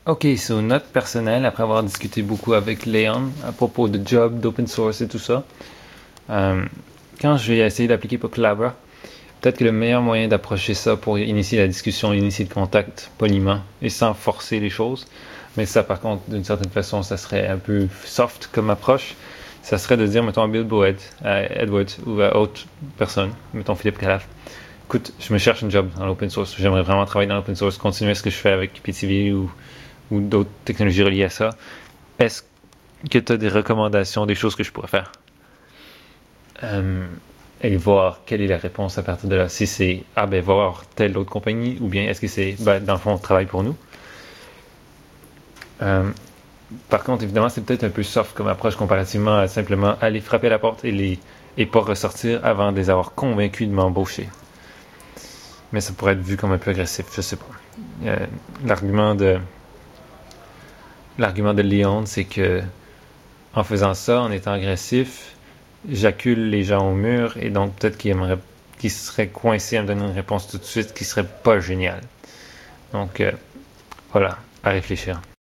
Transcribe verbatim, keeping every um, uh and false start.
Ok, sur une note personnelle, après avoir discuté beaucoup avec Léon à propos de job, d'open source et tout ça, euh, quand je vais essayer d'appliquer pour Collabra, peut-être que le meilleur moyen d'approcher ça pour initier la discussion, initier le contact poliment et sans forcer les choses, mais ça par contre, d'une certaine façon, ça serait un peu soft comme approche, ça serait de dire, mettons, à Bill Boed, à Edward ou à autre personne, mettons Philippe Calaf, écoute, je me cherche un job dans l'open source, j'aimerais vraiment travailler dans l'open source, continuer ce que je fais avec P T V ou ou d'autres technologies reliées à ça, est-ce que tu as des recommandations, des choses que je pourrais faire? Euh, et voir quelle est la réponse à partir de là. Si c'est, ah ben, voir telle autre compagnie, ou bien est-ce que c'est, ben, dans le fond, travail pour nous? Euh, par contre, évidemment, c'est peut-être un peu soft comme approche comparativement à simplement aller frapper à la porte et les et pas ressortir avant de les avoir convaincus de m'embaucher. Mais ça pourrait être vu comme un peu agressif, je sais pas. Euh, l'argument de L'argument de Léon, c'est que en faisant ça, en étant agressif, j'accule les gens au mur et donc peut-être qu'ils aimeraient, qu'ils seraient coincés à me donner une réponse tout de suite qui serait pas géniale. Donc euh, voilà, à réfléchir.